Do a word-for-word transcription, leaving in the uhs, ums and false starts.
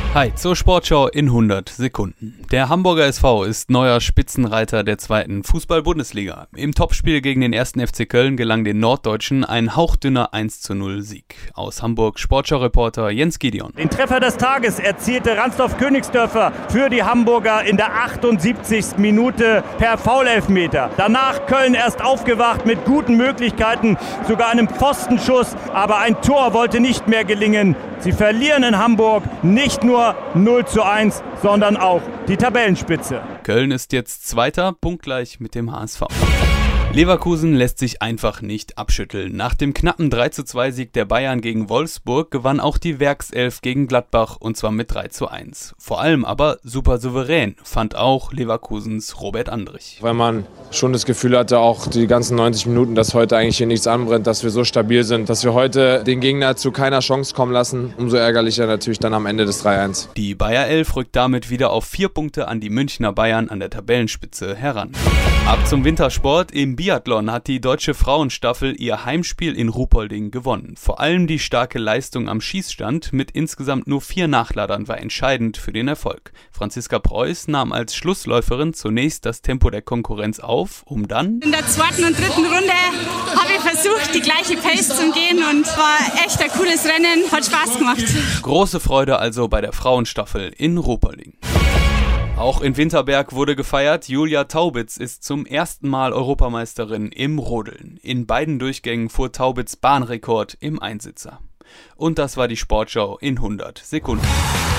Hi, zur Sportschau in hundert Sekunden. Der Hamburger S V ist neuer Spitzenreiter der zweiten Fußball-Bundesliga. Im Topspiel gegen den ersten F C Köln gelang den Norddeutschen ein hauchdünner eins zu null Sieg. Aus Hamburg Sportschau-Reporter Jens Gideon. Den Treffer des Tages erzielte Ransdorf-Königsdörfer für die Hamburger in der achtundsiebzigsten Minute per Foulelfmeter. Danach Köln erst aufgewacht mit guten Möglichkeiten, sogar einem Pfostenschuss, aber ein Tor wollte nicht mehr gelingen. Sie verlieren in Hamburg nicht nur null zu eins, sondern auch die Tabellenspitze. Köln ist jetzt Zweiter, punktgleich mit dem H S V. Leverkusen lässt sich einfach nicht abschütteln. Nach dem knappen drei zu zwei Sieg der Bayern gegen Wolfsburg gewann auch die Werkself gegen Gladbach und zwar mit drei zu eins. Vor allem aber super souverän, fand auch Leverkusens Robert Andrich. Weil man schon das Gefühl hatte, auch die ganzen neunzig Minuten, dass heute eigentlich hier nichts anbrennt, dass wir so stabil sind, dass wir heute den Gegner zu keiner Chance kommen lassen. Umso ärgerlicher natürlich dann am Ende des drei eins. Die Bayer Elf rückt damit wieder auf vier Punkte an die Münchner Bayern an der Tabellenspitze heran. Ab zum Wintersport. Im Biathlon hat die deutsche Frauenstaffel ihr Heimspiel in Ruhpolding gewonnen. Vor allem die starke Leistung am Schießstand mit insgesamt nur vier Nachladern war entscheidend für den Erfolg. Franziska Preuß nahm als Schlussläuferin zunächst das Tempo der Konkurrenz auf, um dann... In der zweiten und dritten Runde habe ich versucht, die gleiche Pace zu gehen und war echt ein cooles Rennen, hat Spaß gemacht. Große Freude also bei der Frauenstaffel in Ruhpolding. Auch in Winterberg wurde gefeiert, Julia Taubitz ist zum ersten Mal Europameisterin im Rodeln. In beiden Durchgängen fuhr Taubitz Bahnrekord im Einsitzer. Und das war die Sportschau in hundert Sekunden.